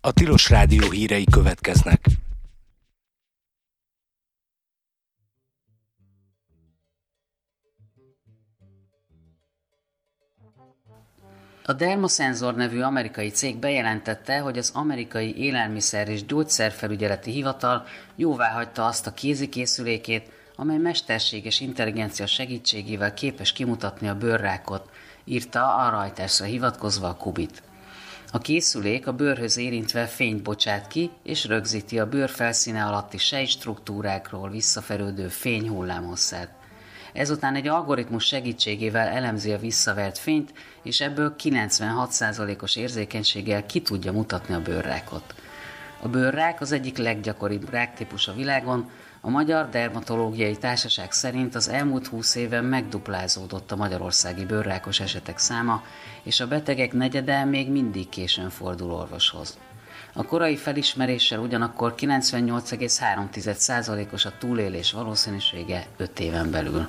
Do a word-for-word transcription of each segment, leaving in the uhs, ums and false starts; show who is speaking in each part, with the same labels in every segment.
Speaker 1: A Tilos Rádió hírei következnek.
Speaker 2: A Dermosenzor nevű amerikai cég bejelentette, hogy az amerikai Élelmiszer- és Gyógyszerfelügyeleti Hivatal jóváhagyta azt a kézikészülékét, amely mesterséges intelligencia segítségével képes kimutatni a bőrrákot, írta a Reutersre hivatkozva a Kubit. A készülék a bőrhöz érintve fényt bocsát ki, és rögzíti a bőr felszíne alatti sejtstruktúrákról visszaferődő fényhullámhosszát. Ezután egy algoritmus segítségével elemzi a visszavert fényt, és ebből kilencvenhat százalékos érzékenységgel ki tudja mutatni a bőrrákot. A bőrrák az egyik leggyakoribb ráktípus a világon. A Magyar Dermatológiai Társaság szerint az elmúlt húsz évben megduplázódott a magyarországi bőrrákos esetek száma, és a betegek negyede még mindig későn fordul orvoshoz. A korai felismeréssel ugyanakkor kilencvennyolc egész három százalékos a túlélés valószínűsége öt éven belül.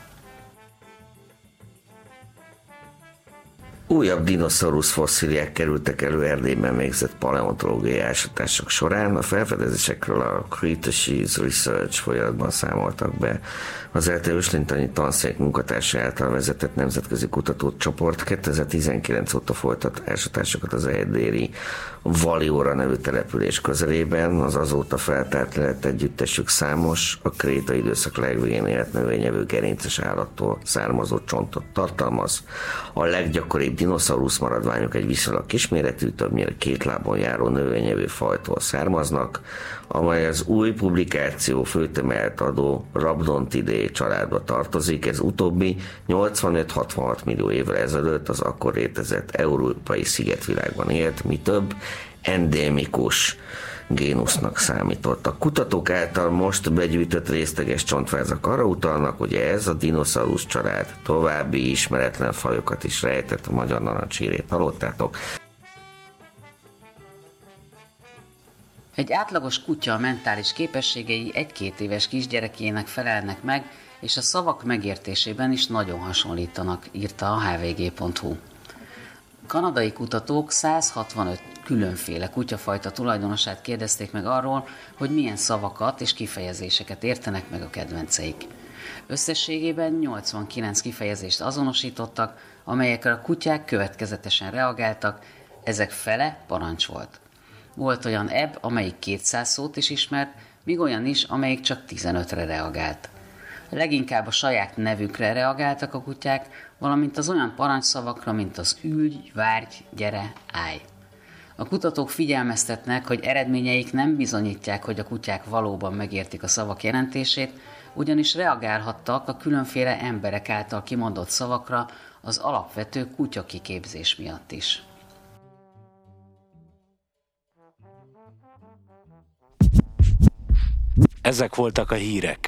Speaker 3: Újabb dinoszaurusz fosszíliák kerültek elő Erdélyben végzett paleontológiai ásatások során. A felfedezésekről a Cretaceous Research folyamatban számoltak be. Az é té Őslintani tanszék munkatársa által vezetett nemzetközi kutatócsoport kétezer-tizenkilenc óta folytat ásatásokat az erdélyi Valióra nevű település közelében. Az azóta feltárt lett együttesük számos, a kréta időszak legvégén élt növényevő gerinces állattól származó csontot tartalmaz. A leggyakoribb dinoszaurusz maradványok egy viszonylag kisméretű, többnyire két lábon járó növényevő fajtól származnak, amely az új publikáció főtemelt adó Rhabdontidae családba tartozik. Ez utóbbi nyolcvanöt-hatvanhat millió évvel ezelőtt az akkor létezett európai szigetvilágban élt, mi több endémikus génusznak számított. A kutatók által most begyűjtött részleges csontvázak arra utalnak, hogy ez a dinoszaurusz család további ismeretlen fajokat is rejtett. A magyar narancshírét hallottátok.
Speaker 2: Egy átlagos kutya mentális képességei egy-két éves kisgyerekének felelnek meg, és a szavak megértésében is nagyon hasonlítanak, írta a há vé gé pont hú. Kanadai kutatók száz hatvanöt különféle kutyafajta tulajdonosát kérdezték meg arról, hogy milyen szavakat és kifejezéseket értenek meg a kedvenceik. Összességében nyolcvankilenc kifejezést azonosítottak, amelyekre a kutyák következetesen reagáltak, ezek fele parancs volt. Volt olyan ebb, amelyik kétszáz szót is ismert, míg olyan is, amelyik csak tizenötre reagált. Leginkább a saját nevükre reagáltak a kutyák, valamint az olyan parancsszavakra, mint az ülj, várj, gyere, állj. A kutatók figyelmeztetnek, hogy eredményeik nem bizonyítják, hogy a kutyák valóban megértik a szavak jelentését, ugyanis reagálhattak a különféle emberek által kimondott szavakra az alapvető kutyakiképzés miatt is.
Speaker 1: Ezek voltak a hírek.